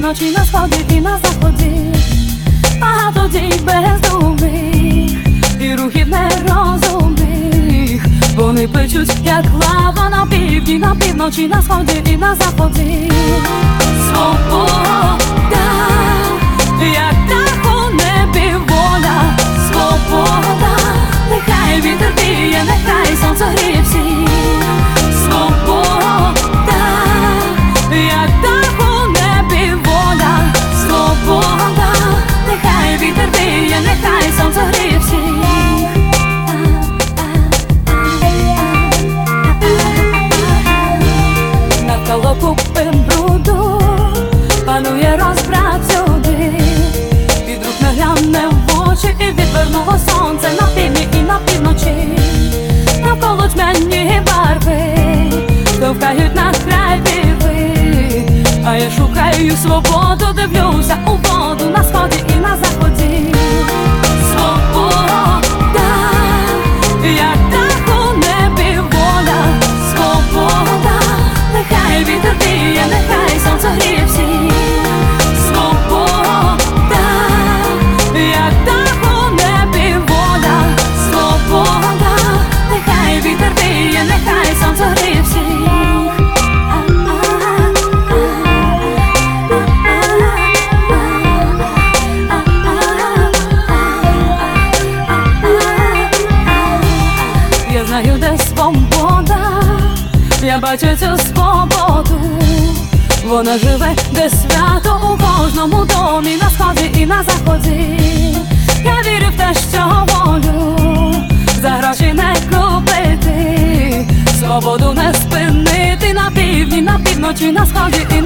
півночі, на сході і на заході. Багато дій бездумних і рухів нерозумних. Вони печуть, як лава на півдні, на півночі, на сході і на заході. Свобода, як птах у небі воля. Свобода, нехай вітер віє, нехай сонце гріє всіх. Свобода, як птах у небі воля. Свобода, нехай вітер віє, нехай сонце гріє всіх. Навколо купи бруду панує розбрат сюди. Під рук не гляне в очі і відвернуло сонце на півдні і на півночі. Навколо тьмяні барви товкають на край піви. А я шукаю свободу, дивлюся у воду на сході і на заході. Свобода, як птах у небі воля. Свобода, нехай вітер віє, нехай сонце гріє всіх. Свобода, як птах у небі воля. Свобода, нехай вітер віє, нехай сонце гріє всіх. Я знаю, де свобода, я бачу цю свободу. Вона живе, де свято у кожному домі, на сході і на заході. Я вірю в те, що волю за гроші не купити, свободу не спинити на півдні, на півночі, на сході